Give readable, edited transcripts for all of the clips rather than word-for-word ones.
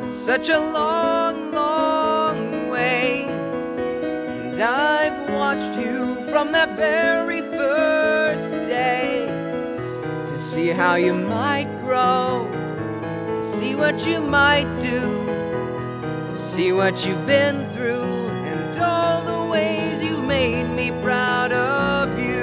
such a long, long way. And I've watched you from that very first day, to see how you might grow, to see what you might do, to see what you've been through, and all the ways you've made me proud of you.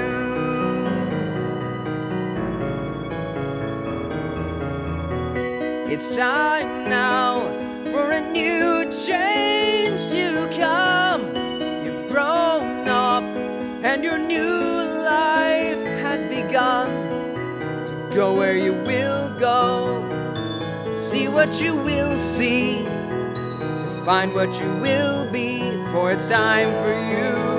It's time now for a new change to come. You've grown up and your new life has begun. To go where you will go, to see what you will see, to find what you will be, for it's time for you